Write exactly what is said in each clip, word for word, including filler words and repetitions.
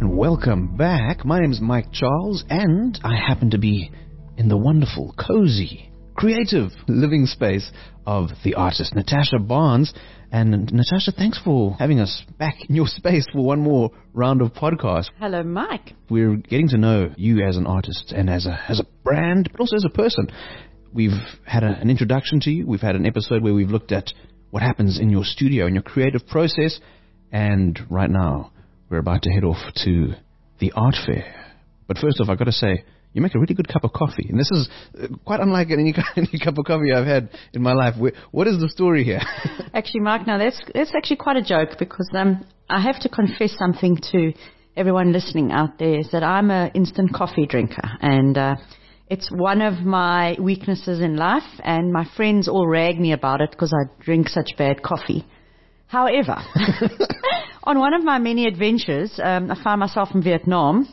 and welcome back. My name is Mike Charles, and I happen to be in the wonderful, cozy, creative living space of the artist Natasha Barnes. And Natasha, thanks for having us back in your space for one more round of podcast. Hello, Mike. We're getting to know you as an artist and as a as a brand, but also as a person. We've had a, an introduction to you. We've had an episode where we've looked at what happens in your studio, in your creative process. And right now, we're about to head off to the art fair. But first off, I've got to say, you make a really good cup of coffee. And this is quite unlike any, any cup of coffee I've had in my life. What is the story here? Actually, Mark, now that's, that's actually quite a joke because um, I have to confess something to everyone listening out there, is that I'm an instant coffee drinker. And uh, it's one of my weaknesses in life. And my friends all rag me about it because I drink such bad coffee. However, on one of my many adventures, um, I found myself in Vietnam.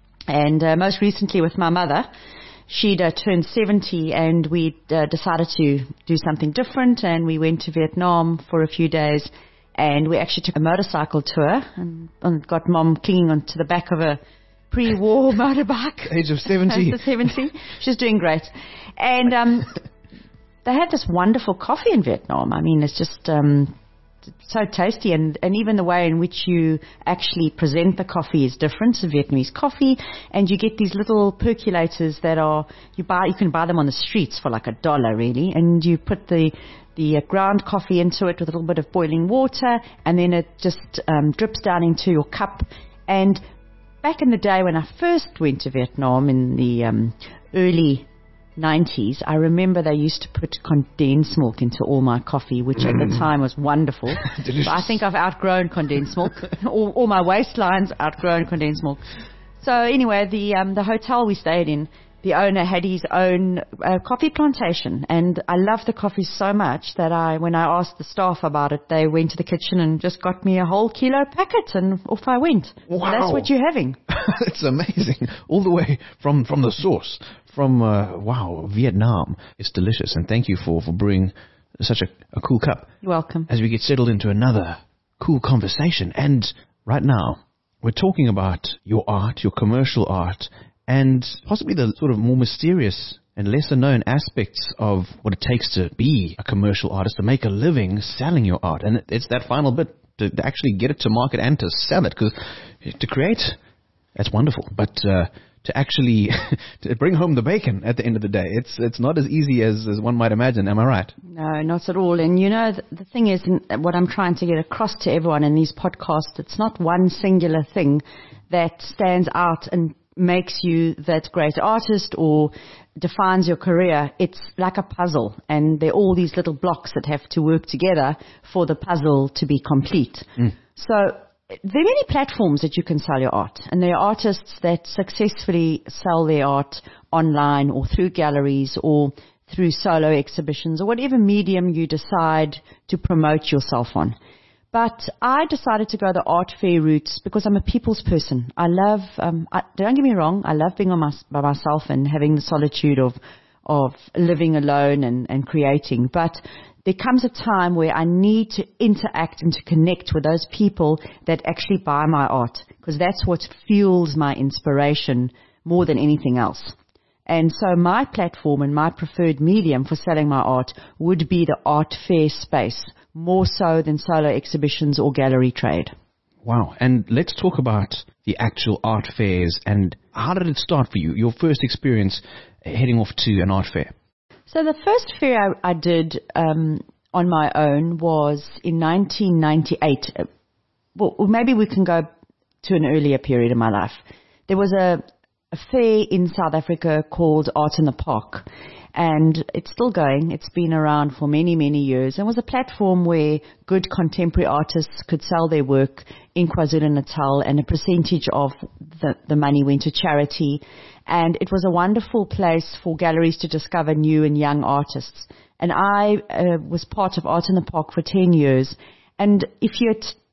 And uh, most recently with my mother. She'd uh, turned seventy and we uh, decided to do something different, and we went to Vietnam for a few days, and we actually took a motorcycle tour and, and got Mom clinging onto the back of a pre-war motorbike. Age of seventy. Age of seventy. She's doing great. And um, they had this wonderful coffee in Vietnam. I mean, it's just... Um, so tasty, and, and even the way in which you actually present the coffee is different. It's Vietnamese coffee, and you get these little percolators that are, you buy, you can buy them on the streets for like a dollar really, and you put the the uh, ground coffee into it with a little bit of boiling water, and then it just um, drips down into your cup. And back in the day when I first went to Vietnam in the um, early nineties, I remember they used to put condensed milk into all my coffee, which at the time was wonderful. But I think I've outgrown condensed milk. all, all my waistlines outgrown condensed milk. So anyway, the um, the hotel we stayed in, the owner had his own uh, coffee plantation, and I loved the coffee so much that I, when I asked the staff about it, they went to the kitchen and just got me a whole kilo packet, and off I went. Wow. So that's what you're having. It's amazing. All the way from, from the source, from, uh, wow, Vietnam. It's delicious, and thank you for, for brewing such a, a cool cup. You're welcome. As we get settled into another cool conversation, and right now, we're talking about your art, your commercial art, and possibly the sort of more mysterious and lesser known aspects of what it takes to be a commercial artist, to make a living selling your art. And it's that final bit to, to actually get it to market and to sell it. Because to create, that's wonderful. But uh, to actually to bring home the bacon at the end of the day, it's it's not as easy as, as one might imagine. Am I right? No, not at all. And you know, the, the thing is, what I'm trying to get across to everyone in these podcasts, it's not one singular thing that stands out and makes you that great artist or defines your career. It's like a puzzle, and there are all these little blocks that have to work together for the puzzle to be complete. Mm. So there are many platforms that you can sell your art, and there are artists that successfully sell their art online or through galleries or through solo exhibitions or whatever medium you decide to promote yourself on. But I decided to go the art fair route because I'm a people's person. I love, um, I, don't get me wrong, I love being on my, by myself and having the solitude of of living alone and, and creating. But there comes a time where I need to interact and to connect with those people that actually buy my art, because that's what fuels my inspiration more than anything else. And so my platform and my preferred medium for selling my art would be the art fair space, more so than solo exhibitions or gallery trade. Wow. And let's talk about the actual art fairs, and how did it start for you, your first experience heading off to an art fair? So the first fair I, I did um, on my own was in nineteen ninety-eight. Well, maybe we can go to an earlier period in my life. There was a, a fair in South Africa called Art in the Park. And it's still going. It's been around for many, many years. It was a platform where good contemporary artists could sell their work in KwaZulu-Natal, and a percentage of the, the money went to charity. And it was a wonderful place for galleries to discover new and young artists. And I uh, was part of Art in the Park for ten years. And if you had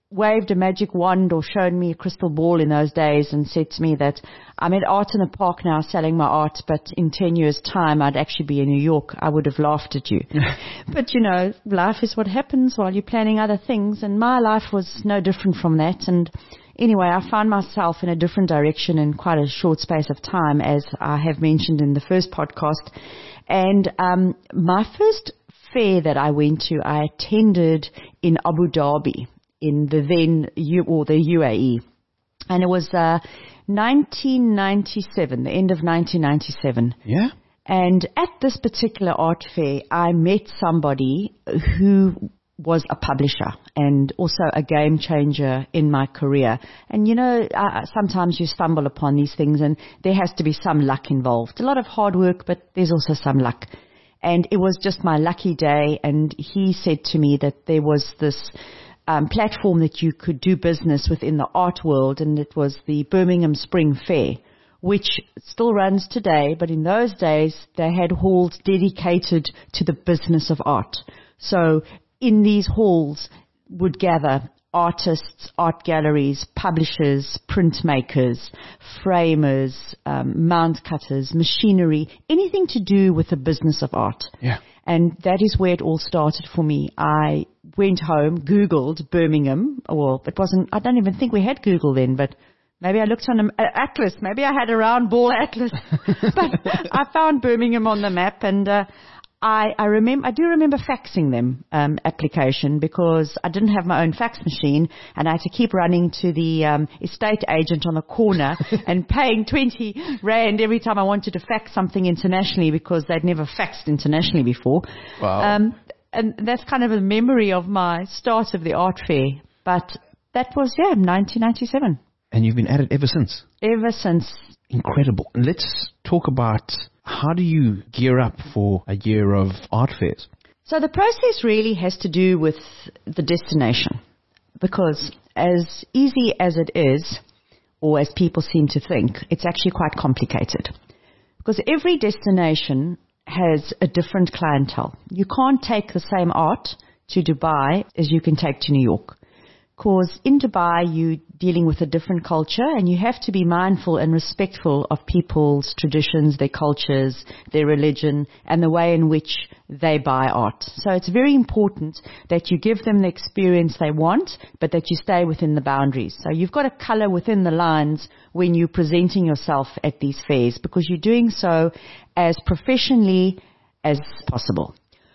waved a magic wand or shown me a crystal ball in those days and said to me that I'm at Art in the Park now selling my art, but in ten years' time I'd actually be in New York, I would have laughed at you. But, you know, life is what happens while you're planning other things, and my life was no different from that. And anyway, I found myself in a different direction in quite a short space of time, as I have mentioned in the first podcast. And um, my first fair that I went to, I attended in Abu Dhabi, in the then U, or the U A E. And it was uh, nineteen ninety-seven, the end of nineteen ninety-seven. Yeah. And at this particular art fair, I met somebody who was a publisher and also a game changer in my career. And, you know, uh, sometimes you stumble upon these things and there has to be some luck involved. A lot of hard work, but there's also some luck. And it was just my lucky day. And he said to me that there was this um, platform that you could do business within the art world, and it was the Birmingham Spring Fair, which still runs today. But in those days, they had halls dedicated to the business of art. So in these halls would gather artists, art galleries, publishers, printmakers, framers, um, mount cutters, machinery, anything to do with the business of art. Yeah. And that is where it all started for me. I went home, Googled Birmingham, or it wasn't, I don't even think we had Google then, but maybe I looked on an atlas. Maybe I had a round ball atlas. But I found Birmingham on the map, and uh, I, I remember, I do remember faxing them, um, application, because I didn't have my own fax machine, and I had to keep running to the, um, estate agent on the corner and paying twenty rand every time I wanted to fax something internationally, because they'd never faxed internationally before. Wow. Um, and that's kind of a memory of my start of the art fair. But that was, yeah, nineteen ninety-seven. And you've been at it ever since? Ever since. Incredible. Let's talk about, how do you gear up for a year of art fairs? So the process really has to do with the destination, because as easy as it is, or as people seem to think, it's actually quite complicated. Because every destination has a different clientele. You can't take the same art to Dubai as you can take to New York. Because in Dubai, you're dealing with a different culture, and you have to be mindful and respectful of people's traditions, their cultures, their religion, and the way in which they buy art. So it's very important that you give them the experience they want, but that you stay within the boundaries. So you've got to color within the lines when you're presenting yourself at these fairs, because you're doing so as professionally as possible.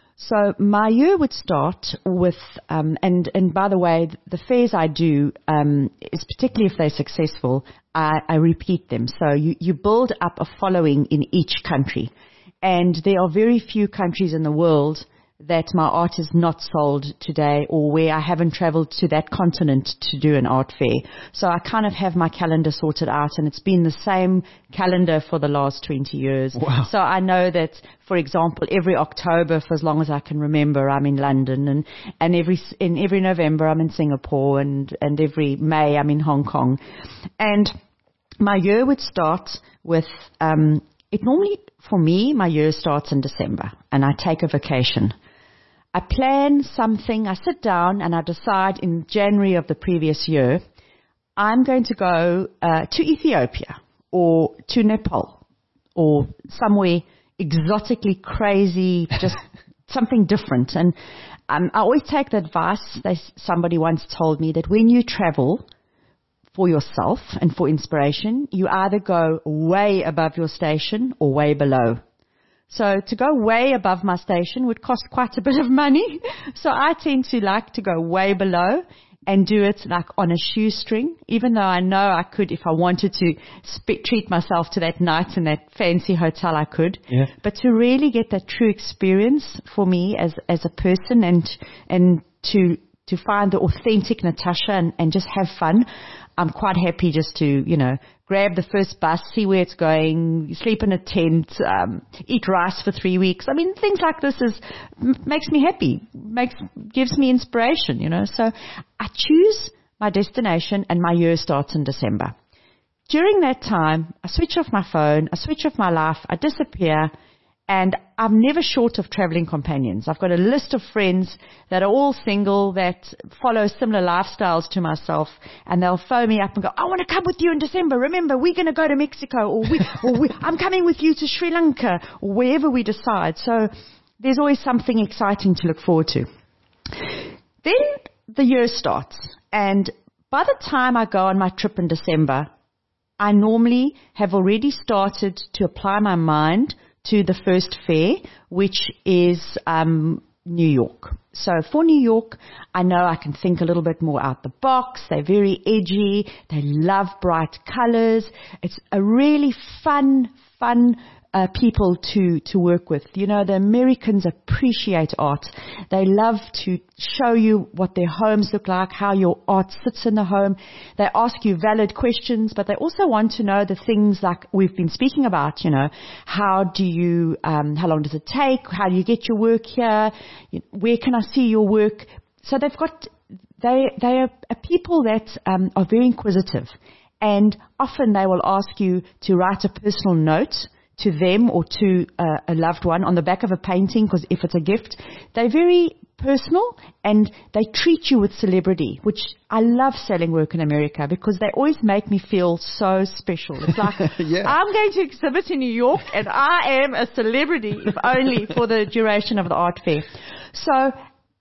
So my year would start with, um, and, and by the way, the fairs I do, um, is particularly if they're successful, I, I repeat them. So you, you build up a following in each country. And there are very few countries in the world that my art is not sold today, or where I haven't traveled to that continent to do an art fair. So I kind of have my calendar sorted out, and it's been the same calendar for the last twenty years. Wow. So I know that, for example, every October, for as long as I can remember, I'm in London, and, and every, in every November I'm in Singapore, and, and every May I'm in Hong Kong. And my year would start with, um, it normally, for me, my year starts in December, and I take a vacation. I plan something, I sit down and I decide in January of the previous year, I'm going to go uh, to Ethiopia or to Nepal or somewhere exotically crazy, just something different. And um, I always take the advice, they, somebody once told me that when you travel for yourself and for inspiration, you either go way above your station or way below. So to go way above my station would cost quite a bit of money. So I tend to like to go way below and do it like on a shoestring, even though I know I could, if I wanted to sp- treat myself to that night in that fancy hotel, I could. Yeah. But to really get that true experience for me as, as a person, and, and to, to find the authentic Natasha and, and just have fun, I'm quite happy just to, you know, grab the first bus, see where it's going, sleep in a tent, um, eat rice for three weeks. I mean, things like this is m- makes me happy, makes gives me inspiration, you know. So I choose my destination, and my year starts in December. During that time, I switch off my phone, I switch off my life, I disappear, And I'm never short of traveling companions. I've got a list of friends that are all single, that follow similar lifestyles to myself, and they'll phone me up and go, I want to come with you in December. Remember, we're going to go to Mexico, or, we, or we, I'm coming with you to Sri Lanka, or wherever we decide. So there's always something exciting to look forward to. Then the year starts, and by the time I go on my trip in December, I normally have already started to apply my mind to the first fair, which is um, New York. So for New York, I know I can think a little bit more out the box. They're very edgy. They love bright colors. It's a really fun, fun uh, people to, to work with. You know, the Americans appreciate art. They love to show you what their homes look like, how your art sits in the home. They ask you valid questions, but they also want to know the things like we've been speaking about, you know, how do you, um, how long does it take? How do you get your work here? Where can I see your work? So they've got, they, they are a people that um, are very inquisitive, and often they will ask you to write a personal note to them or to uh, a loved one on the back of a painting, because if it's a gift, they're very personal and they treat you with celebrity, which I love selling work in America because they always make me feel so special. It's like, yeah. I'm going to exhibit in New York and I am a celebrity, if only for the duration of the art fair. So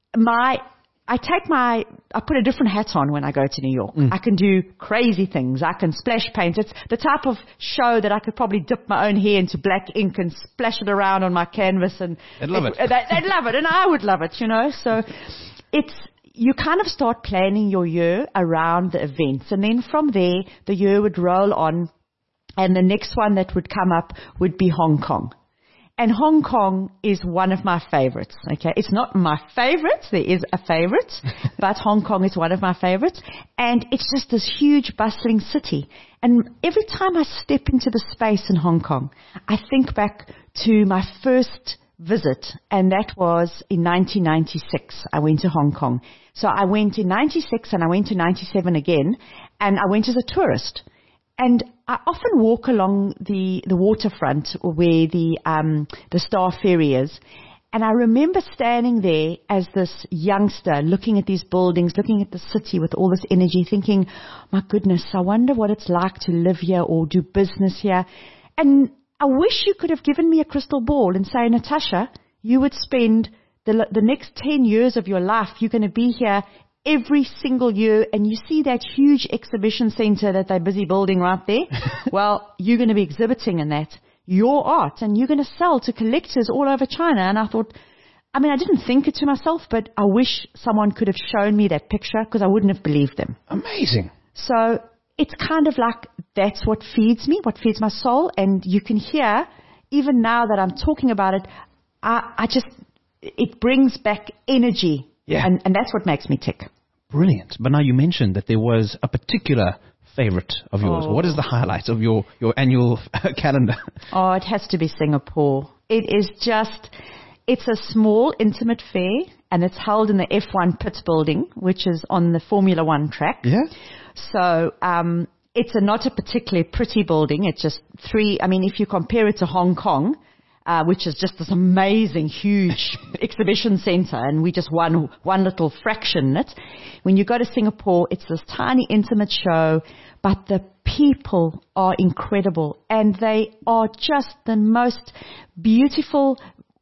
my I take my, I put a different hat on when I go to New York. Mm. I can do crazy things. I can splash paint. It's the type of show that I could probably dip my own hair into black ink and splash it around on my canvas. And they'd love it. it. They, they'd love it, and I would love it, you know. So it's, you kind of start planning your year around the events. And then from there, the year would roll on. And the next one that would come up would be Hong Kong. And Hong Kong is one of my favorites, okay? It's not my favorite. There is a favorite, but Hong Kong is one of my favorites. And it's just this huge, bustling city. And every time I step into the space in Hong Kong, I think back to my first visit, and that was in nineteen ninety-six. I went to Hong Kong. So I went in ninety-six and I went to ninety-seven again, and I went as a tourist. And I often walk along the, the waterfront where the, um, the Star Ferry is. And I remember standing there as this youngster looking at these buildings, looking at the city with all this energy, thinking, my goodness, I wonder what it's like to live here or do business here. And I wish you could have given me a crystal ball and say, Natasha, you would spend the, the next ten years of your life, you're going to be here every single year, and you see that huge exhibition center that they're busy building right there. Well, you're going to be exhibiting in that, your art, and you're going to sell to collectors all over China. And I thought, I mean, I didn't think it to myself, but I wish someone could have shown me that picture because I wouldn't have believed them. Amazing. So it's kind of like that's what feeds me, what feeds my soul. And you can hear, even now that I'm talking about it, I, I just, it brings back energy. Yeah. And, and that's what makes me tick. Brilliant. But now you mentioned that there was a particular favorite of yours. Oh. What is the highlight of your, your annual calendar? Oh, it has to be Singapore. It is just, it's a small, intimate fair, and it's held in the F one pit building, which is on the Formula One track. Yeah. So, um, it's a, not a particularly pretty building. It's just three, I mean, if you compare it to Hong Kong, Uh, which is just this amazing, huge exhibition center, and we just one one little fraction in it. When you go to Singapore, it's this tiny, intimate show, but the people are incredible, and they are just the most beautiful,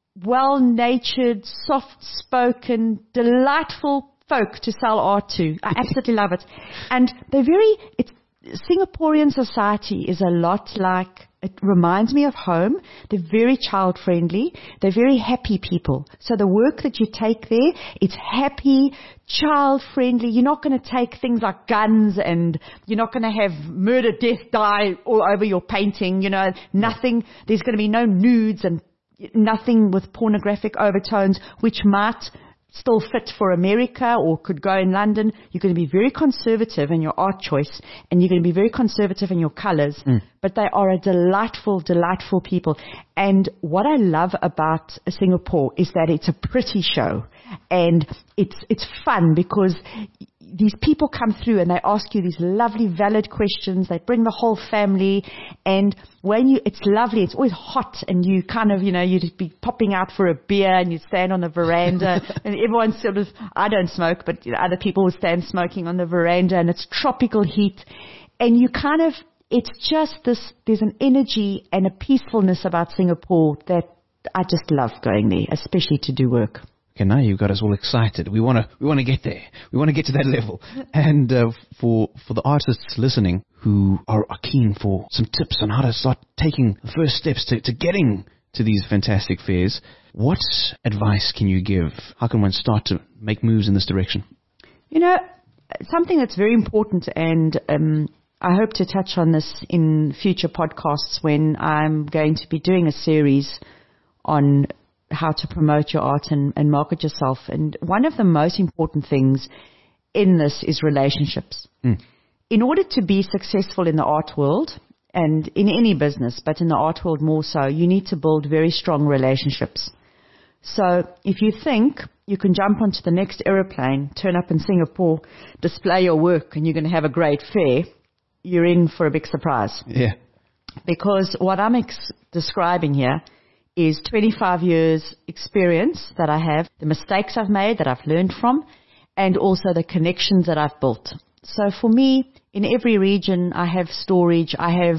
well-natured, soft-spoken, delightful folk to sell art to. I absolutely love it. And they're very, it's, Singaporean society is a lot like, it reminds me of home. They're very child-friendly. They're very happy people. So the work that you take there, it's happy, child-friendly. You're not going to take things like guns, and you're not going to have murder, death, die all over your painting. You know, nothing. There's going to be no nudes and nothing with pornographic overtones, which might still fit for America or could go in London. You're going to be very conservative in your art choice, and you're going to be very conservative in your colors, mm. but they are a delightful, delightful people. And what I love about Singapore is that it's a pretty show, and it's, it's fun because these people come through and they ask you these lovely, valid questions. They bring the whole family, and when you, it's lovely. It's always hot, and you kind of, you know, you'd be popping out for a beer, and you'd stand on the veranda, and everyone's sort of, I don't smoke, but you know, other people will stand smoking on the veranda, and it's tropical heat, and you kind of, it's just this, there's an energy and a peacefulness about Singapore that I just love going there, especially to do work. Okay, now you've got us all excited. We want to, we want to get there. We want to get to that level. And uh, for for the artists listening who are, are keen for some tips on how to start taking the first steps to, to getting to these fantastic fairs, what advice can you give? How can one start to make moves in this direction? You know, something that's very important, and um, I hope to touch on this in future podcasts when I'm going to be doing a series on how to promote your art and, and market yourself. And one of the most important things in this is relationships. Mm. In order to be successful in the art world, and in any business, but in the art world more so, you need to build very strong relationships. So if you think you can jump onto the next aeroplane, turn up in Singapore, display your work, and you're going to have a great fair, you're in for a big surprise. Yeah. Because what I'm ex- describing here is twenty-five years experience that I have, the mistakes I've made that I've learned from, and also the connections that I've built. So for me, in every region, I have storage, I have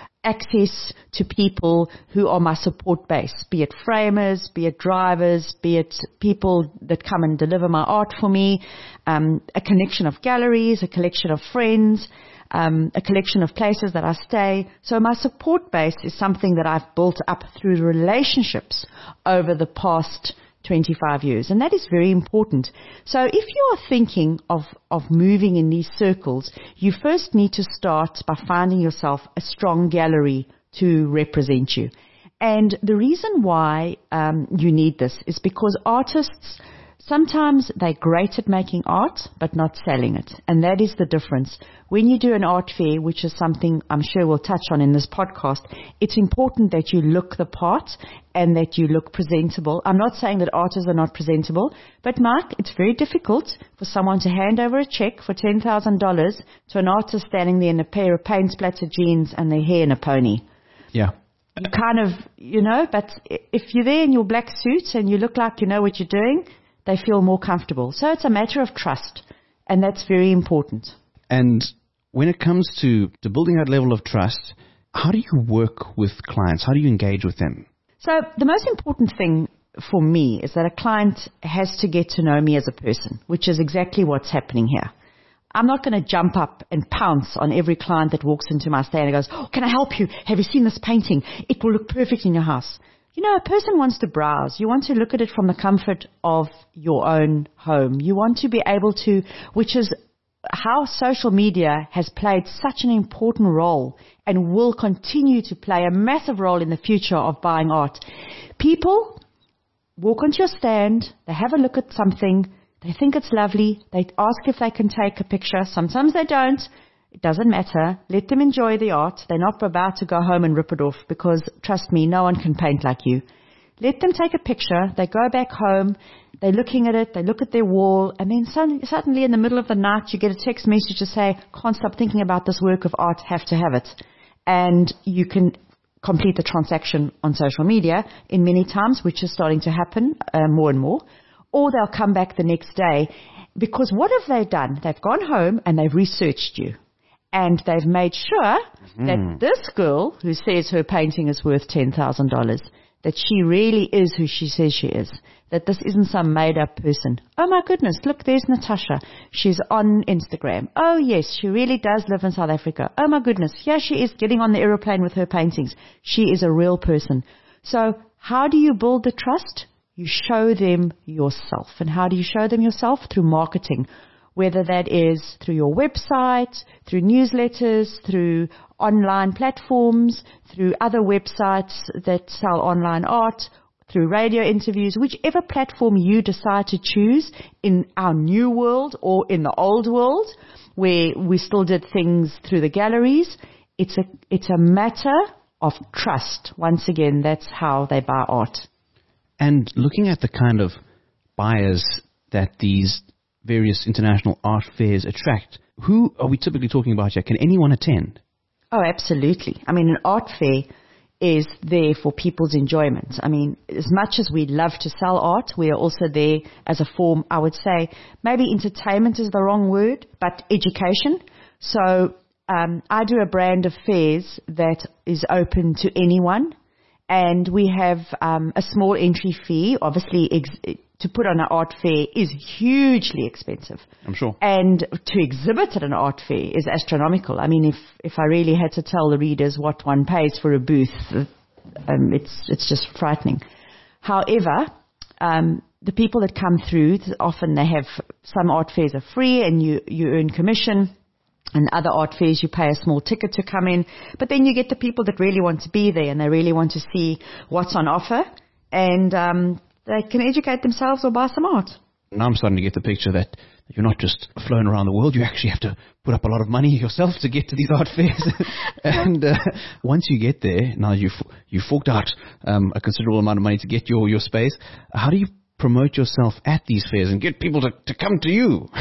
access to people who are my support base, be it framers, be it drivers, be it people that come and deliver my art for me, um, a connection of galleries, a collection of friends, Um, a collection of places that I stay. So my support base is something that I've built up through relationships over the past twenty-five years. And that is very important. So if you are thinking of, of moving in these circles, you first need to start by finding yourself a strong gallery to represent you. And the reason why um, you need this is because artists, sometimes they're great at making art, but not selling it. And that is the difference. When you do an art fair, which is something I'm sure we'll touch on in this podcast, it's important that you look the part and that you look presentable. I'm not saying that artists are not presentable, but Mark, it's very difficult for someone to hand over a check for ten thousand dollars to an artist standing there in a pair of paint-splattered jeans and their hair in a pony. Yeah. You kind of, you know, but if you're there in your black suit and you look like you know what you're doing, they feel more comfortable. So it's a matter of trust, and that's very important. And when it comes to, to building that level of trust, how do you work with clients? How do you engage with them? So the most important thing for me is that a client has to get to know me as a person, which is exactly what's happening here. I'm not going to jump up and pounce on every client that walks into my stand and goes, oh, can I help you? Have you seen this painting? It will look perfect in your house. You know, a person wants to browse. You want to look at it from the comfort of your own home. You want to be able to, which is how social media has played such an important role and will continue to play a massive role in the future of buying art. People walk onto your stand, they have a look at something, they think it's lovely, they ask if they can take a picture. Sometimes they don't. It doesn't matter. Let them enjoy the art. They're not about to go home and rip it off because, trust me, no one can paint like you. Let them take a picture. They go back home. They're looking at it. They look at their wall. And then suddenly, suddenly in the middle of the night, you get a text message to say, can't stop thinking about this work of art, have to have it. And you can complete the transaction on social media in many times, which is starting to happen uh, more and more. Or they'll come back the next day because what have they done? They've gone home and they've researched you. And they've made sure mm. that this girl who says her painting is worth ten thousand dollars, that she really is who she says she is, that this isn't some made-up person. Oh, my goodness, look, there's Natasha. She's on Instagram. Oh, yes, she really does live in South Africa. Oh, my goodness, here she is getting on the aeroplane with her paintings. She is a real person. So how do you build the trust? You show them yourself. And how do you show them yourself? Through marketing. Whether that is through your website, through newsletters, through online platforms, through other websites that sell online art, through radio interviews, whichever platform you decide to choose in our new world or in the old world, where we still did things through the galleries, it's a, it's a matter of trust. Once again, that's how they buy art. And looking at the kind of buyers that these various international art fairs attract, who are we typically talking about here? Can anyone attend? Oh, absolutely. I mean, an art fair is there for people's enjoyment. I mean, as much as we love to sell art, we are also there as a form, I would say, maybe entertainment is the wrong word, but education. So um, I do a brand of fairs that is open to anyone, and we have um, a small entry fee. Obviously, ex- to put on an art fair is hugely expensive. I'm sure. And to exhibit at an art fair is astronomical. I mean, if, if I really had to tell the readers what one pays for a booth, um, it's, it's just frightening. However, um, the people that come through, often they have, some art fairs are free and you, you earn commission. And other art fairs, you pay a small ticket to come in. But then you get the people that really want to be there and they really want to see what's on offer. And um, they can educate themselves or buy some art. Now I'm starting to get the picture that you're not just flown around the world. You actually have to put up a lot of money yourself to get to these art fairs. and uh, once you get there, now you've, you've forked out um, a considerable amount of money to get your, your space. How do you promote yourself at these fairs and get people to, to come to you?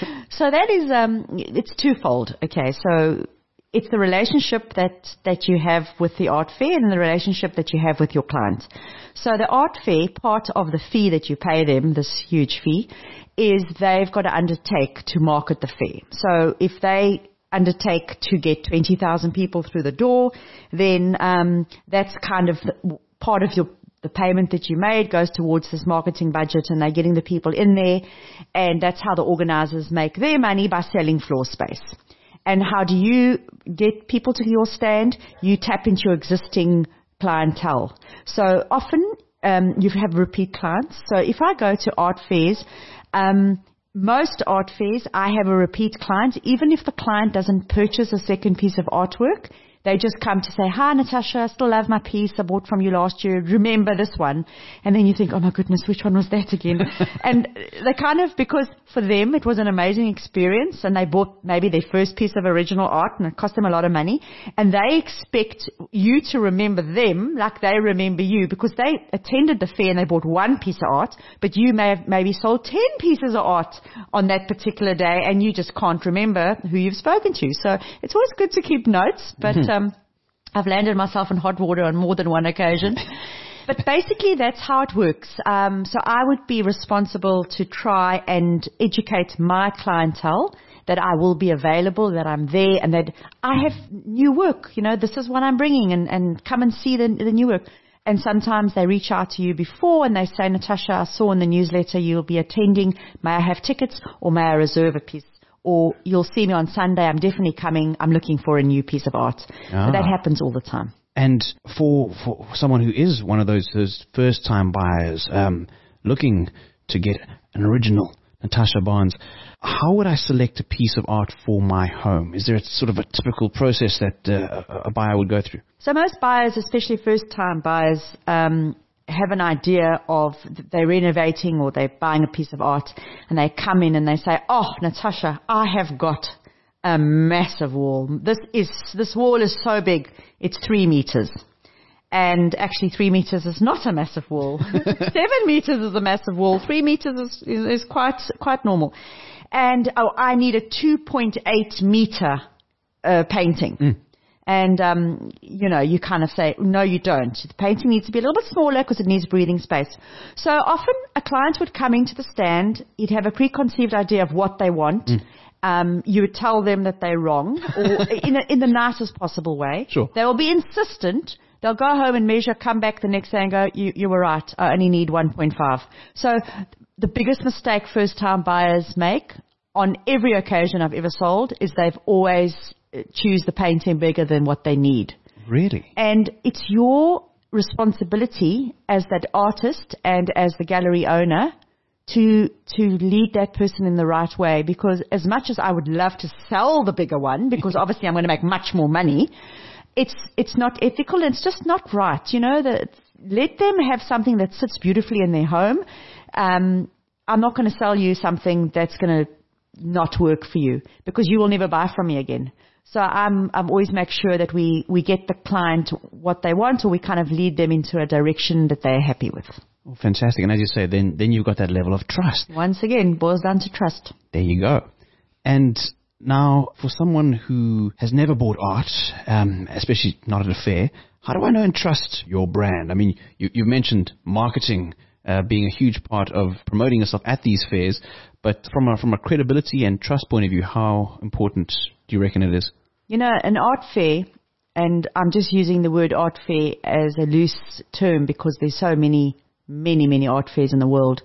So that is, um, it's twofold. Okay, so it's the relationship that, that you have with the art fair and the relationship that you have with your client. So the art fair, part of the fee that you pay them, this huge fee, is they've got to undertake to market the fair. So if they undertake to get twenty thousand people through the door, then um, that's kind of the, part of your the payment that you made goes towards this marketing budget, and they're getting the people in there, and that's how the organizers make their money, by selling floor space. And how do you get people to your stand? You tap into your existing clientele. So often um, you have repeat clients. So if I go to art fairs, um, most art fairs, I have a repeat client. Even if the client doesn't purchase a second piece of artwork, they just come to say, "Hi, Natasha, I still love my piece I bought from you last year. Remember this one?" And then you think, "Oh my goodness, which one was that again?" And they kind of, because for them it was an amazing experience, and they bought maybe their first piece of original art and it cost them a lot of money, and they expect you to remember them like they remember you, because they attended the fair and they bought one piece of art, but you may have maybe sold ten pieces of art on that particular day, and you just can't remember who you've spoken to. So it's always good to keep notes, but mm-hmm. Um, I've landed myself in hot water on more than one occasion. But basically, that's how it works. Um, so I would be responsible to try and educate my clientele that I will be available, that I'm there, and that I have new work. You know, this is what I'm bringing, and, and come and see the, the new work. And sometimes they reach out to you before and they say, "Natasha, I saw in the newsletter you'll be attending. May I have tickets, or may I reserve a piece? Or you'll see me on Sunday. I'm definitely coming. I'm looking for a new piece of art." Ah. So that happens all the time. And for for someone who is one of those those first time buyers um, looking to get an original Natasha Barnes, how would I select a piece of art for my home? Is there a sort of a typical process that uh, a buyer would go through? So most buyers, especially first time buyers, um, have an idea of they're renovating or they're buying a piece of art, and they come in and they say, "Oh, Natasha, I have got a massive wall. This is this wall is so big, it's three meters." And actually, three meters is not a massive wall. Seven meters is a massive wall. Three meters is, is, is quite quite normal. And oh, I need a two point eight meter uh, painting. Mm. And, um, you know, you kind of say, "No, you don't. The painting needs to be a little bit smaller because it needs breathing space." So often a client would come into the stand. He'd have a preconceived idea of what they want. Mm. Um, you would tell them that they're wrong, or in, a, in the nicest possible way. Sure. They will be insistent. They'll go home and measure, come back the next day and go, you, you were right. I only need one point five. So the biggest mistake first-time buyers make on every occasion I've ever sold is they've always choose the painting bigger than what they need. Really? And it's your responsibility as that artist and as the gallery owner to to lead that person in the right way, because as much as I would love to sell the bigger one, because obviously I'm going to make much more money, it's it's not ethical and it's just not right. You know, that let them have something that sits beautifully in their home. Um, I'm not going to sell you something that's going to not work for you because you will never buy from me again. So I'm, I'm always make sure that we, we get the client what they want, or we kind of lead them into a direction that they're happy with. Oh, fantastic. And as you say, then, then you've got that level of trust. Once again, boils down to trust. There you go. And now, for someone who has never bought art, um, especially not at a fair, how do I know and trust your brand? I mean, you, you mentioned marketing uh, being a huge part of promoting yourself at these fairs, but from a, from a credibility and trust point of view, how important do you reckon it is? You know, an art fair, and I'm just using the word art fair as a loose term because there's so many, many, many art fairs in the world,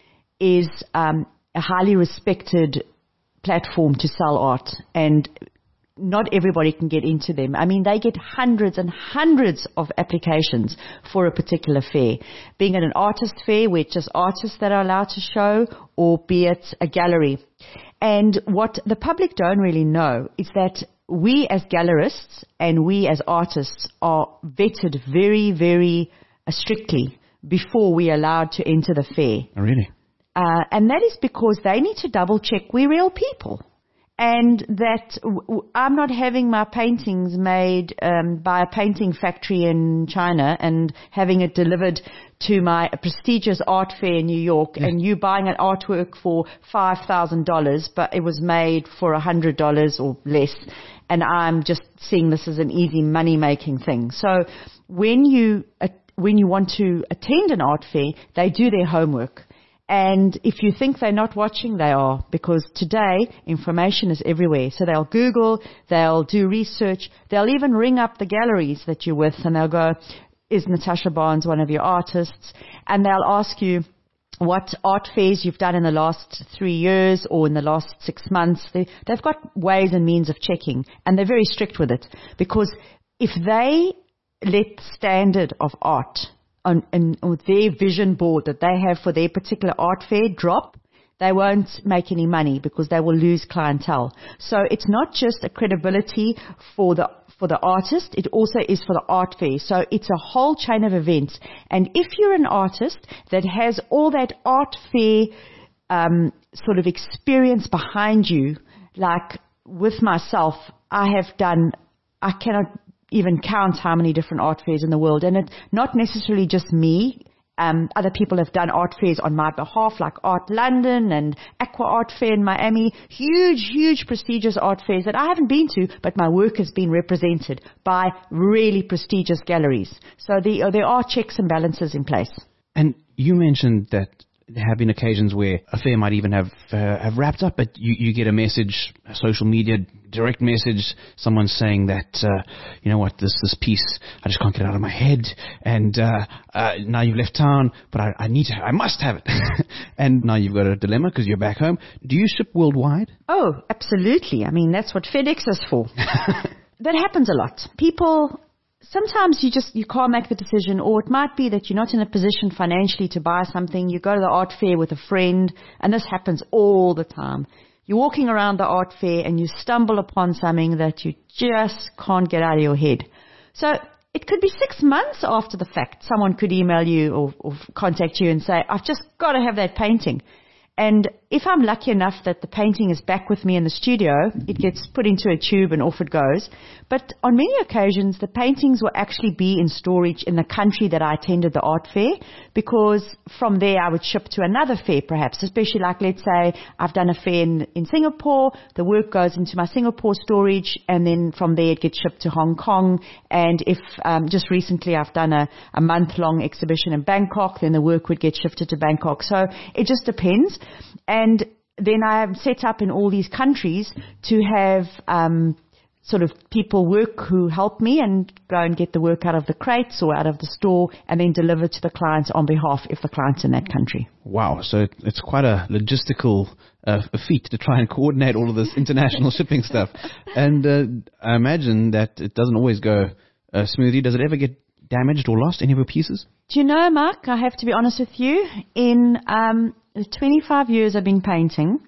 is um, a highly respected platform to sell art, and not everybody can get into them. I mean, they get hundreds and hundreds of applications for a particular fair, being it an artist fair where it's just artists that are allowed to show, or be it a gallery. And what the public don't really know is that we as gallerists and we as artists are vetted very, very uh, strictly before we're allowed to enter the fair. Oh, really? Uh, and that is because they need to double check we're real people. And that w- w- I'm not having my paintings made um, by a painting factory in China and having it delivered to my prestigious art fair in New York, yeah. and you buying an artwork for five thousand dollars, but it was made for one hundred dollars or less, and I'm just seeing this as an easy money-making thing. So when you uh, when you want to attend an art fair, they do their homework. And if you think they're not watching, they are, because today information is everywhere. So they'll Google, they'll do research, they'll even ring up the galleries that you're with, and they'll go, is Natasha Barnes one of your artists? And they'll ask you what art fairs you've done in the last three years or in the last six months. They, they've got ways and means of checking, and they're very strict with it, because if they let the standard of art On, and, on their vision board that they have for their particular art fair drop, they won't make any money because they will lose clientele. So it's not just a credibility for the for the artist, it also is for the art fair. So it's a whole chain of events. And if you're an artist that has all that art fair um, sort of experience behind you, like with myself, I have done, I cannot even count how many different art fairs in the world, and it's not necessarily just me. Um, other people have done art fairs on my behalf, like Art London and Aqua Art Fair in Miami. Huge, huge prestigious art fairs that I haven't been to, but my work has been represented by really prestigious galleries. So the, there are checks and balances in place. And you mentioned that there have been occasions where a fair might even have uh, have wrapped up, but you, you get a message, a social media direct message, someone saying that, uh, you know what, this this piece, I just can't get it out of my head, and uh, uh, now you've left town, but I, I need to, I must have it. And now you've got a dilemma because you're back home. Do you ship worldwide? Oh, absolutely. I mean, that's what FedEx is for. That happens a lot. People... Sometimes you just, you can't make the decision, or it might be that you're not in a position financially to buy something. You go to the art fair with a friend, and this happens all the time. You're walking around the art fair and you stumble upon something that you just can't get out of your head. So it could be six months after the fact. Someone could email you or, or contact you and say, I've just got to have that painting. And if I'm lucky enough that the painting is back with me in the studio, it gets put into a tube and off it goes. But on many occasions, the paintings will actually be in storage in the country that I attended the art fair, because from there I would ship to another fair perhaps, especially like, let's say I've done a fair in, in Singapore, the work goes into my Singapore storage, and then from there it gets shipped to Hong Kong. And if um, just recently I've done a, a month-long exhibition in Bangkok, then the work would get shifted to Bangkok. So it just depends. And then I am set up in all these countries to have um, sort of people work who help me and go and get the work out of the crates or out of the store and then deliver to the clients on behalf if the client's in that country. Wow. So it's quite a logistical uh, feat to try and coordinate all of this international shipping stuff. And uh, I imagine that it doesn't always go uh, smoothly. Does it ever get damaged or lost, any of your pieces? Do you know, Mark, I have to be honest with you, in um, the twenty-five years I've been painting,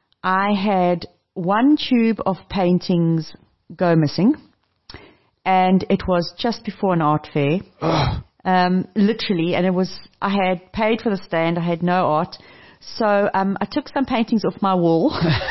I had one tube of paintings go missing, and it was just before an art fair, um, literally, and it was, I had paid for the stand, I had no art, So um, I took some paintings off my wall.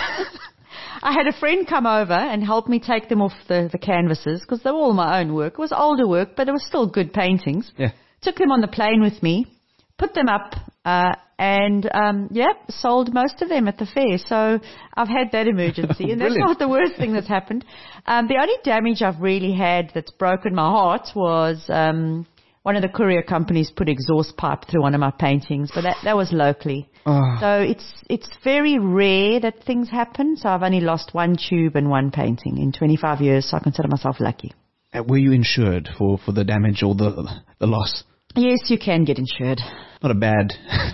I had a friend come over and help me take them off the, the canvases because they were all my own work. It was older work, but it was still good paintings. Yeah. Took them on the plane with me, put them up, uh, and, um, yeah, sold most of them at the fair. So I've had that emergency, and that's not the worst thing that's happened. Um, the only damage I've really had that's broken my heart was um, one of the courier companies put exhaust pipe through one of my paintings, but that, that was locally. Oh. So it's it's very rare that things happen. So I've only lost one tube and one painting in twenty-five years, so I consider myself lucky. Uh, were you insured for, for the damage or the the loss? Yes, you can get insured. Not a bad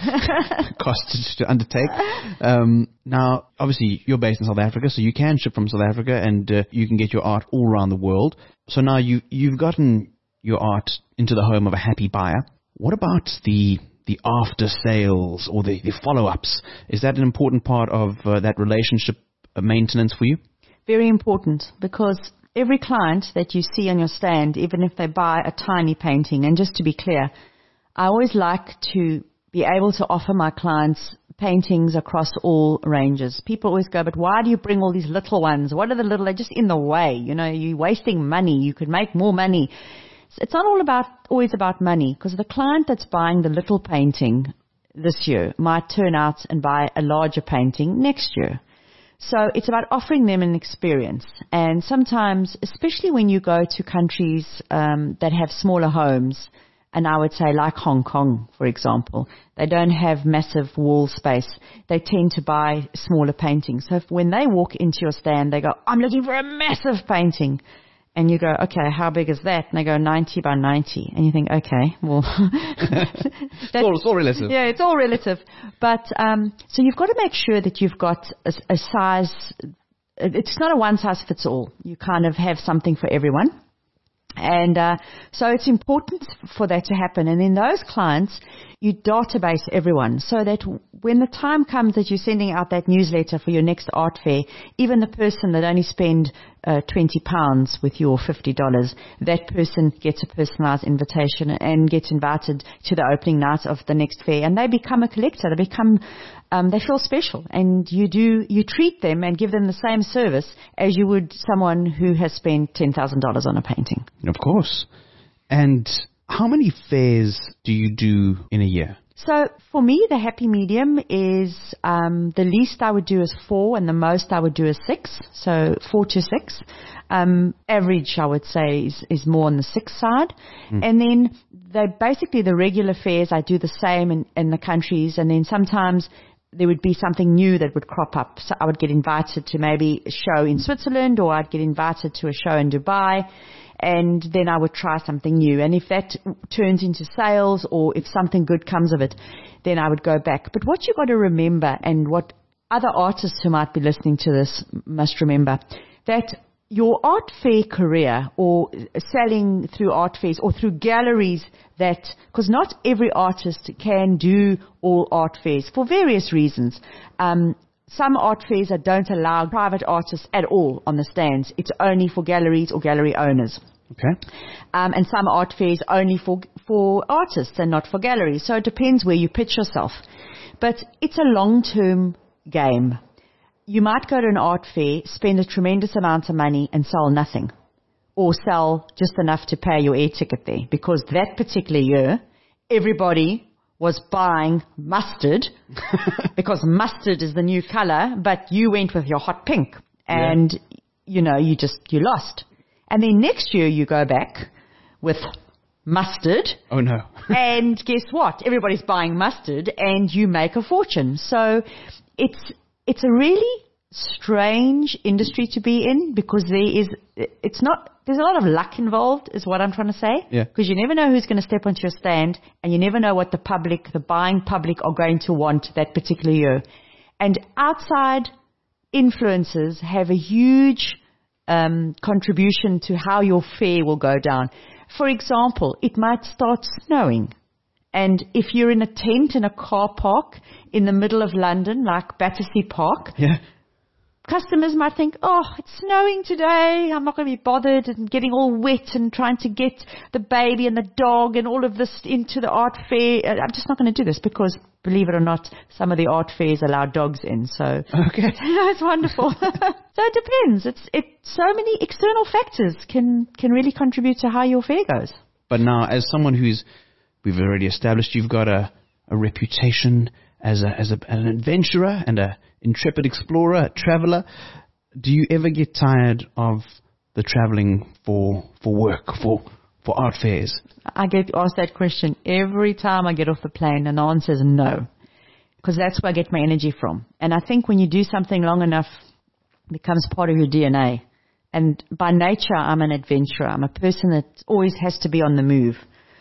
cost to undertake. Um, now, obviously, you're based in South Africa, so you can ship from South Africa, and uh, you can get your art all around the world. So now you, you've gotten your art into the home of a happy buyer. What about the the after sales or the, the follow-ups? Is that an important part of uh, that relationship maintenance for you? Very important, because every client that you see on your stand, even if they buy a tiny painting, and just to be clear, I always like to be able to offer my clients paintings across all ranges. People always go, but why do you bring all these little ones? What are the little, they're just in the way. You know, you're wasting money. You could make more money. It's not all about, always about money, because the client that's buying the little painting this year might turn out and buy a larger painting next year. So it's about offering them an experience. And sometimes, especially when you go to countries um, that have smaller homes, and I would say like Hong Kong, for example, they don't have massive wall space. They tend to buy smaller paintings. So if, when they walk into your stand, they go, I'm looking for a massive painting. And you go, okay, how big is that? And they go, ninety by ninety. And you think, okay, well. it's, all, it's all relative. Yeah, it's all relative. But, um, so you've got to make sure that you've got a, a size. It's not a one size fits all. You kind of have something for everyone. And uh, so it's important for that to happen. And in those clients, you database everyone so that when the time comes that you're sending out that newsletter for your next art fair, even the person that only spend uh, twenty pounds with your fifty dollars, that person gets a personalized invitation and gets invited to the opening night of the next fair. And they become a collector. They become, um, they feel special. And you do, you treat them and give them the same service as you would someone who has spent ten thousand dollars on a painting. Of course. And how many fairs do you do in a year? So for me, the happy medium is um, the least I would do is four and the most I would do is six. So four to six. Um, average, I would say, is, is more on the six side. Mm. And then they basically the regular fairs, I do the same in, in the countries. And then sometimes there would be something new that would crop up. So I would get invited to maybe a show in Switzerland, or I'd get invited to a show in Dubai. And then I would try something new. And if that turns into sales, or if something good comes of it, then I would go back. But what you've got to remember, and what other artists who might be listening to this must remember, that your art fair career, or selling through art fairs or through galleries, that, because not every artist can do all art fairs for various reasons. Um, Some art fairs that don't allow private artists at all on the stands. It's only for galleries or gallery owners. Okay. Um, and some art fairs only for for artists and not for galleries. So it depends where you pitch yourself. But it's a long-term game. You might go to an art fair, spend a tremendous amount of money and sell nothing. Or sell just enough to pay your air ticket there. Because that particular year, everybody was buying mustard because mustard is the new color, but you went with your hot pink and, yeah. you know, you just, you lost. And then next year you go back with mustard. Oh, no. And guess what? Everybody's buying mustard and you make a fortune. So it's, it's a really strange industry to be in, because there is, it's not, there's a lot of luck involved is what I'm trying to say. Yeah. Because you never know who's going to step onto your stand, and you never know what the public, the buying public are going to want that particular year. And outside influences have a huge um, contribution to how your fair will go down. For example, it might start snowing. And if you're in a tent in a car park in the middle of London, like Battersea Park, yeah. customers might think, oh, it's snowing today. I'm not going to be bothered and getting all wet and trying to get the baby and the dog and all of this into the art fair. I'm just not going to do this because, believe it or not, some of the art fairs allow dogs in. So okay. It's wonderful. So it depends. It's it. So many external factors can, can really contribute to how your fair goes. But now, as someone who's, we've already established, you've got a, a reputation as a as a, an adventurer and a intrepid explorer, a traveler. Do you ever get tired of the traveling for for work, for for art fairs? I get asked that question every time I get off the plane, and the answer is no, because that's where I get my energy from. And I think when you do something long enough, it becomes part of your D N A. And by nature, I'm an adventurer. I'm a person that always has to be on the move.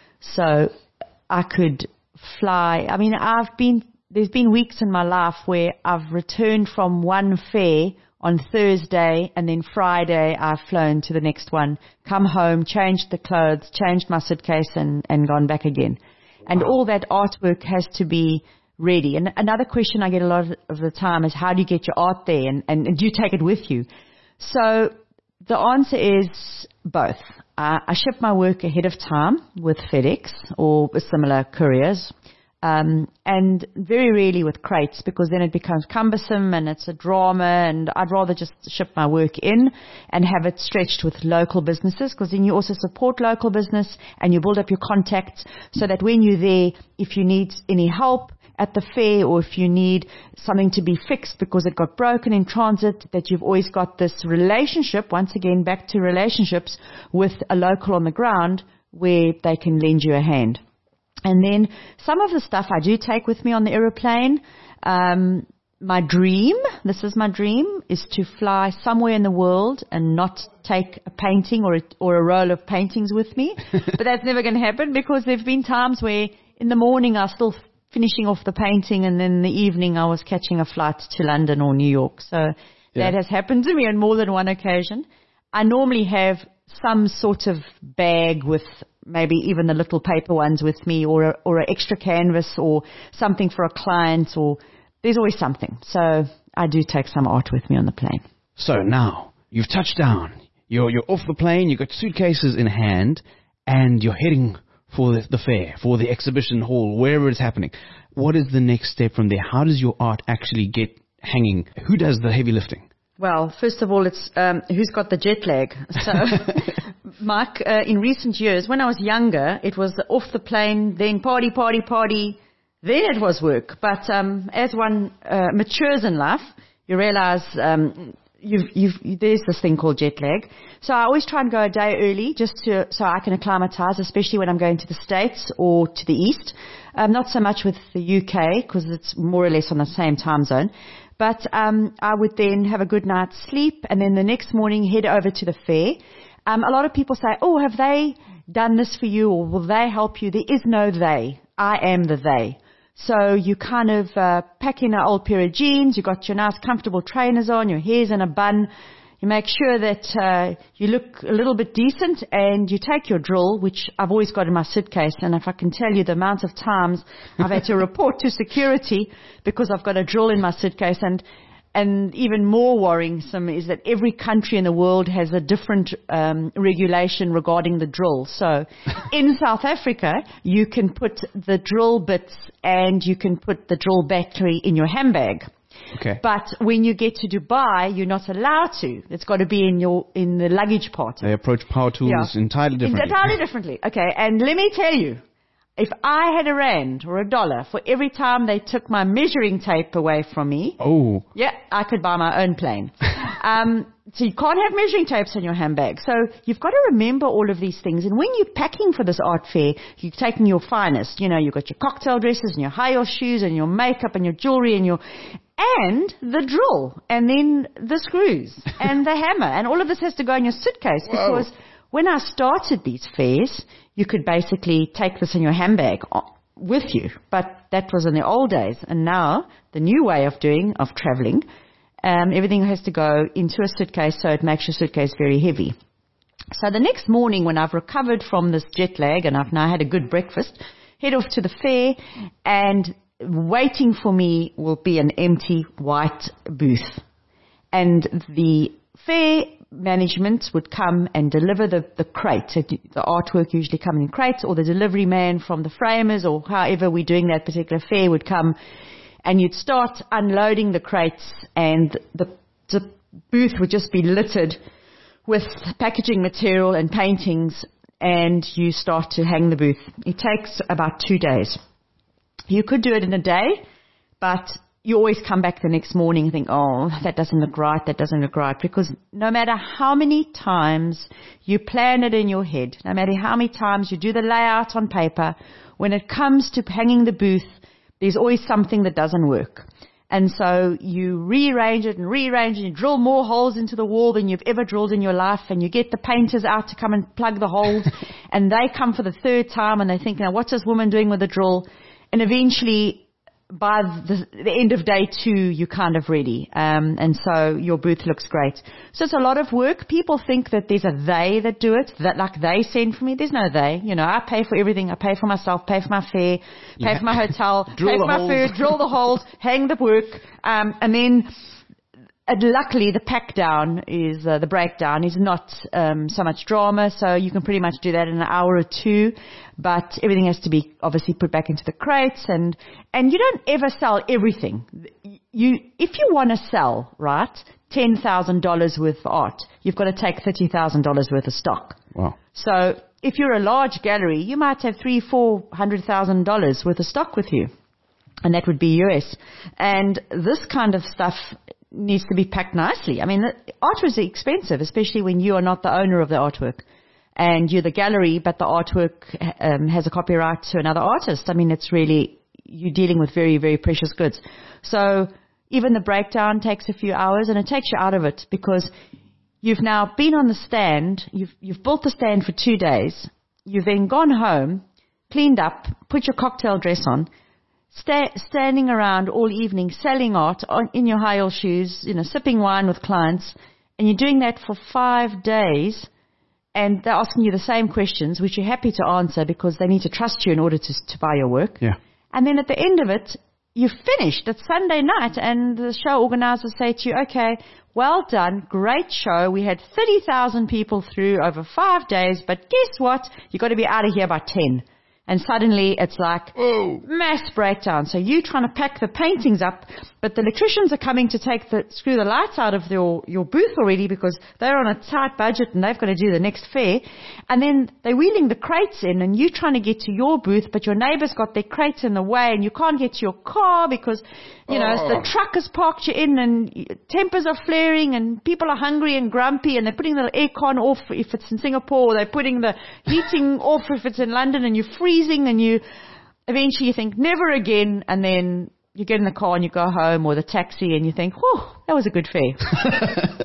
So I could fly. I mean, I've been, there's been weeks in my life where I've returned from one fair on Thursday, and then Friday I've flown to the next one, come home, changed the clothes, changed my suitcase, and, and gone back again. And wow. all that artwork has to be ready. And another question I get a lot of the time is, how do you get your art there, and, and, and do you take it with you? So the answer is both. Uh, I ship my work ahead of time with FedEx or similar couriers. Um, and very rarely with crates, because then it becomes cumbersome and it's a drama, and I'd rather just ship my work in and have it stretched with local businesses, because then you also support local business and you build up your contacts, so that when you're there, if you need any help at the fair, or if you need something to be fixed because it got broken in transit, that you've always got this relationship, once again back to relationships, with a local on the ground where they can lend you a hand. And then some of the stuff I do take with me on the aeroplane. Um, my dream, this is my dream, is to fly somewhere in the world and not take a painting or a, or a roll of paintings with me. But that's never going to happen, because there have been times where in the morning I was still finishing off the painting, and then in the evening I was catching a flight to London or New York. So yeah. That has happened to me on more than one occasion. I normally have some sort of bag with maybe even the little paper ones with me, or a, or an extra canvas, or something for a client, or there's always something. So I do take some art with me on the plane. So now you've touched down, you're, you're off the plane, you've got suitcases in hand, and you're heading for the, the fair, for the exhibition hall, wherever it's happening. What is the next step from there? How does your art actually get hanging? Who does the heavy lifting? Well, first of all, it's um, who's got the jet lag. So, Mike, uh, in recent years, when I was younger, it was off the plane, then party, party, party, then it was work. But um, as one uh, matures in life, you realize um, you've, you've, there's this thing called jet lag. So I always try and go a day early, just to so I can acclimatize, especially when I'm going to the States or to the East. Um, not so much with the U K, because it's more or less on the same time zone. But um, I would then have a good night's sleep, and then the next morning head over to the fair. Um, a lot of people say, oh, have they done this for you, or will they help you? There is no they. I am the they. So you kind of uh, pack in an old pair of jeans, you got your nice comfortable trainers on, your hair's in a bun. You make sure that uh, you look a little bit decent, and you take your drill, which I've always got in my suitcase. And if I can tell you the amount of times I've had to report to security because I've got a drill in my suitcase. And and even more worrisome is that every country in the world has a different um, regulation regarding the drill. So in South Africa, you can put the drill bits and you can put the drill battery in your handbag. Okay. But when you get to Dubai, you're not allowed to. It's got to be in your in the luggage part. They approach power tools yeah. entirely differently. Entirely differently. Okay. And let me tell you, if I had a rand or a dollar for every time they took my measuring tape away from me, oh, yeah, I could buy my own plane. um, so you can't have measuring tapes in your handbag. So you've got to remember all of these things. And when you're packing for this art fair, you're taking your finest. You know, you've got your cocktail dresses and your high heel shoes and your makeup and your jewelry and your and the drill, and then the screws, and the hammer, and all of this has to go in your suitcase. Whoa. Because when I started these fairs, you could basically take this in your handbag with you, but that was in the old days. And now, the new way of doing, of traveling, um, everything has to go into a suitcase, so it makes your suitcase very heavy. So the next morning, when I've recovered from this jet lag, and I've now had a good breakfast, head off to the fair, and waiting for me will be an empty white booth. and the fair management would come and deliver the, the crate. The artwork usually come in crates, or the delivery man from the framers, or however we're doing that particular fair, would come, and you'd start unloading the crates, and the, the booth would just be littered with packaging material and paintings, and you start to hang the booth. It takes about two days. You could do it in a day, but you always come back the next morning and think, oh, that doesn't look right, that doesn't look right. Because no matter how many times you plan it in your head, no matter how many times you do the layout on paper, when it comes to hanging the booth, there's always something that doesn't work. And so you rearrange it and rearrange it, and you drill more holes into the wall than you've ever drilled in your life, and you get the painters out to come and plug the holes, and they come for the third time, and they think, now what's this woman doing with the drill? And eventually, by the, the end of day two, you're kind of ready. Um, and so your booth looks great. So it's a lot of work. People think that there's a they that do it, that like they send for me. There's no they. You know, I pay for everything. I pay for myself, pay for my fare, pay yeah. for my hotel, pay for my holes. food, drill the holes, hang the work. Um, and then uh, luckily the pack down is, uh, the breakdown is not um, so much drama. So you can pretty much do that in an hour or two. But everything has to be obviously put back into the crates, and, and you don't ever sell everything. You, if you want to sell, right, ten thousand dollars worth of art, you've got to take thirty thousand dollars worth of stock. Wow. So if you're a large gallery, you might have three, four hundred thousand dollars worth of stock with you. And that would be U S. And this kind of stuff needs to be packed nicely. I mean, art is expensive, especially when you are not the owner of the artwork. And you're the gallery, but the artwork um, has a copyright to another artist. I mean, it's really, you're dealing with very, very precious goods. So even the breakdown takes a few hours, and it takes you out of it, because you've now been on the stand, you've, you've built the stand for two days, you've then gone home, cleaned up, put your cocktail dress on, sta- standing around all evening selling art on, in your high heel shoes, you know, sipping wine with clients, and you're doing that for five days. And they're asking you the same questions, which you're happy to answer because they need to trust you in order to, to buy your work. Yeah. And then at the end of it, you've finished. It's Sunday night, and the show organizers say to you, okay, well done, great show. We had thirty thousand people through over five days, but guess what? You've got to be out of here by ten. And suddenly it's like oh. mass breakdown. So you're trying to pack the paintings up, but the electricians are coming to take the screw the lights out of your, your booth already because they're on a tight budget and they've got to do the next fair. And then they're wheeling the crates in, and you're trying to get to your booth, but your neighbor's got their crates in the way, and you can't get to your car because, you know, oh. the truck has parked you in, and tempers are flaring, and people are hungry and grumpy, and they're putting the aircon off if it's in Singapore, or they're putting the heating off if it's in London, and you're freezing, and you eventually you think never again, and then you get in the car and you go home, or the taxi, and you think, whew, that was a good fair.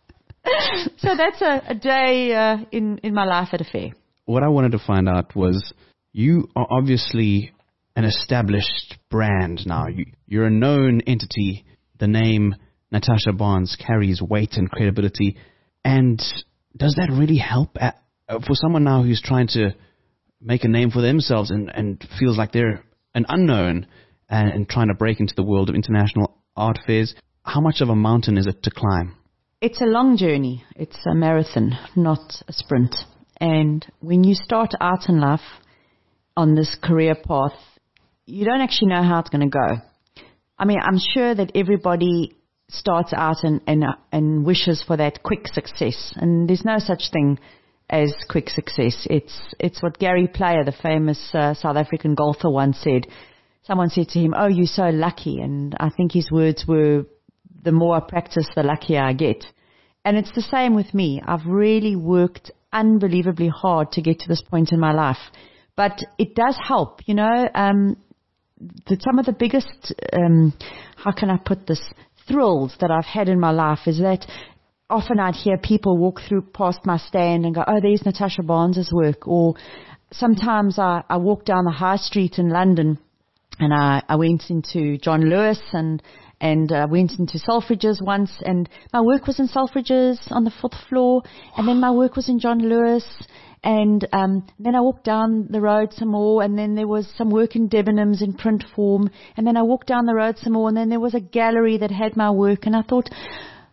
So that's a, a day uh, in, in my life at a fair. What I wanted to find out was, you are obviously an established brand now. You, you're a known entity. The name Natasha Barnes carries weight and credibility. And does that really help at, uh, for someone now who's trying to make a name for themselves and, and feels like they're an unknown and, and trying to break into the world of international art fairs? How much of a mountain is it to climb? It's a long journey. It's a marathon, not a sprint. And when you start out in life on this career path, you don't actually know how it's going to go. I mean, I'm sure that everybody starts out and, and, and wishes for that quick success. And there's no such thing as quick success. It's, it's what Gary Player, the famous uh, South African golfer, once said. Someone said to him, oh, you're so lucky. And I think his words were, the more I practice, the luckier I get. And it's the same with me. I've really worked unbelievably hard to get to this point in my life. But it does help, you know. Um, the, some of the biggest, um, how can I put this, thrills that I've had in my life is that often I'd hear people walk through past my stand and go, oh, there's Natasha Barnes' work. Or sometimes I, I walk down the high street in London, and I, I went into John Lewis and and I uh, went into Selfridges once, and my work was in Selfridges on the fourth floor, and then my work was in John Lewis, and um, then I walked down the road some more, and then there was some work in Debenhams in print form, and then I walked down the road some more, and then there was a gallery that had my work, and I thought,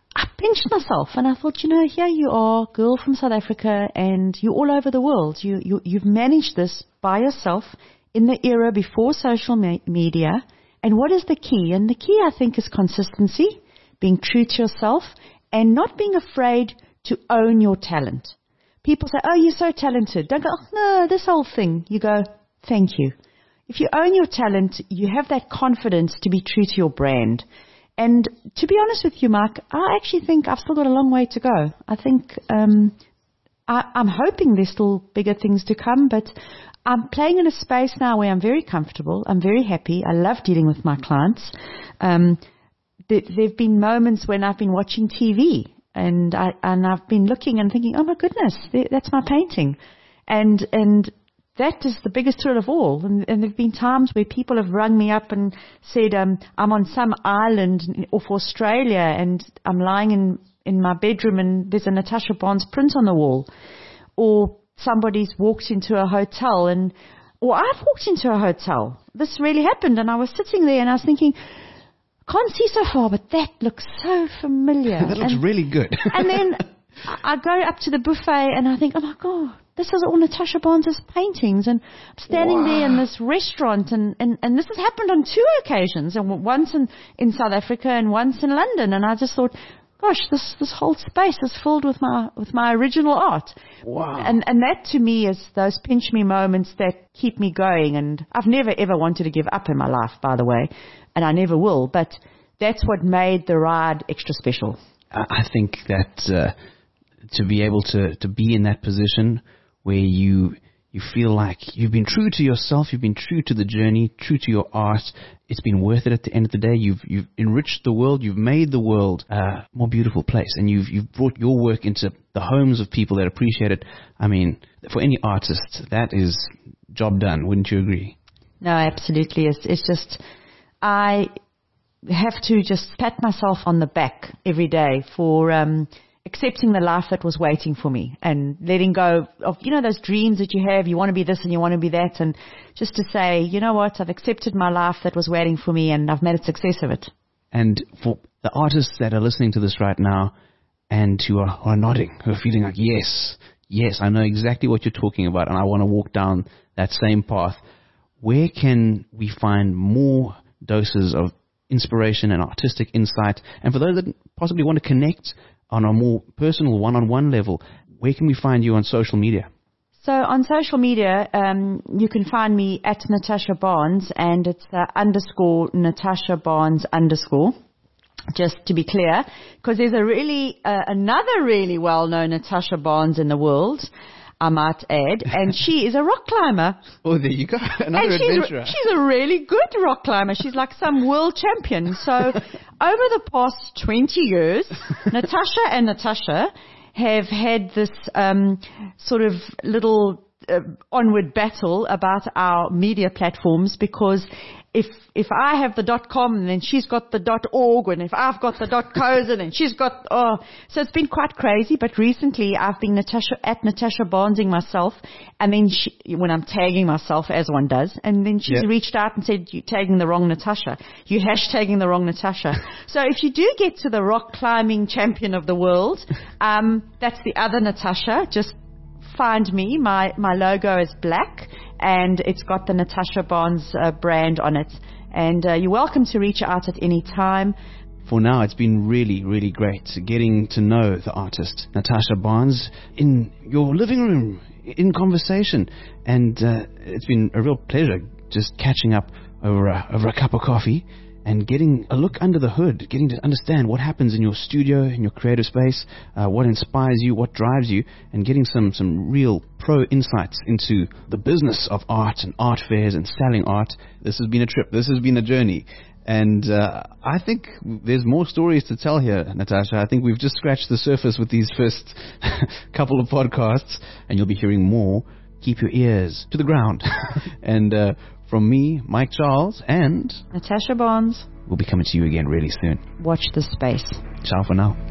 I pinched myself and I thought, you know, here you are, girl from South Africa, and you're all over the world. You, you, you've managed this by yourself in the era before social me- media. And what is the key? And the key, I think, is consistency, being true to yourself, and not being afraid to own your talent. People say, oh, you're so talented. Don't go, oh, no, this whole thing. You go, thank you. If you own your talent, you have that confidence to be true to your brand. And to be honest with you, Mark, I actually think I've still got a long way to go. I think um, I, I'm hoping there's still bigger things to come, but I'm playing in a space now where I'm very comfortable. I'm very happy. I love dealing with my clients. Um, there have been moments when I've been watching T V and, I, and I've been looking and thinking, oh, my goodness, that's my painting. And and that is the biggest thrill of all. And, and there have been times where people have rung me up and said, um, I'm on some island off Australia and I'm lying in, in my bedroom and there's a Natasha Bonds print on the wall. Or somebody's walked into a hotel and, or I've walked into a hotel. This really happened and I was sitting there and I was thinking, can't see so far, but that looks so familiar. That looks and, really good. And then I go up to the buffet and I think, oh my God, this is all Natasha Bonds' paintings. And I'm standing wow. there in this restaurant and, and, and this has happened on two occasions, and once in, in South Africa and once in London. And I just thought, gosh, this, this whole space is filled with my, with my original art. Wow. And, and that to me is those pinch me moments that keep me going. And I've never ever wanted to give up in my life, by the way, and I never will. But that's what made the ride extra special. I think that uh, to be able to, to be in that position where you you feel like you've been true to yourself, you've been true to the journey, true to your art. It's been worth it at the end of the day. You've you've enriched the world, you've made the world a more beautiful place, and you've you've brought your work into the homes of people that appreciate it. I mean, for any artist, that is job done. Wouldn't you agree? No, absolutely. It's it's just I have to just pat myself on the back every day for um, accepting the life that was waiting for me and letting go of, you know, those dreams that you have. You want to be this and you want to be that. And just to say, you know what, I've accepted my life that was waiting for me and I've made a success of it. And for the artists that are listening to this right now and who are, who are nodding, who are feeling like, yes, yes, I know exactly what you're talking about and I want to walk down that same path, where can we find more doses of inspiration and artistic insight? And for those that possibly want to connect on a more personal one-on-one level, where can we find you on social media? So on social media, um, you can find me at Natasha Bonds, and it's uh, underscore Natasha Bonds underscore, just to be clear, because there's a really uh, another really well-known Natasha Bonds in the world, I might add, and she is a rock climber. Oh, there you go. Another and she's, adventurer. She's a really good rock climber. She's like some world champion. So over the past twenty years, Natasha and Natasha have had this um, sort of little uh, onward battle about our media platforms, because if if I have the .com and then she's got the .org, and if I've got the .coz and then she's got, oh, so it's been quite crazy. But recently I've been Natasha at Natasha Bondsing myself, and then she, when I'm tagging myself, as one does, and then she's yeah. reached out and said, you're tagging the wrong Natasha. You're hashtagging the wrong Natasha. So if you do get to the rock climbing champion of the world, um, that's the other Natasha. Just find me. My my logo is black and it's got the Natasha Bonds uh, brand on it. And uh, you're welcome to reach out at any time. For now, it's been really, really great getting to know the artist, Natasha Bonds, in your living room, in conversation. And uh, it's been a real pleasure just catching up over a, over a cup of coffee and getting a look under the hood, getting to understand what happens in your studio, in your creative space, uh, what inspires you, what drives you, and getting some, some real pro insights into the business of art and art fairs and selling art. This has been a trip. This has been a journey. And uh, I think there's more stories to tell here, Natasha. I think we've just scratched the surface with these first couple of podcasts, and you'll be hearing more. Keep your ears to the ground. and uh, from me, Mike Charles, and Natasha Bonds, we'll be coming to you again really soon. Watch this space. Ciao for now.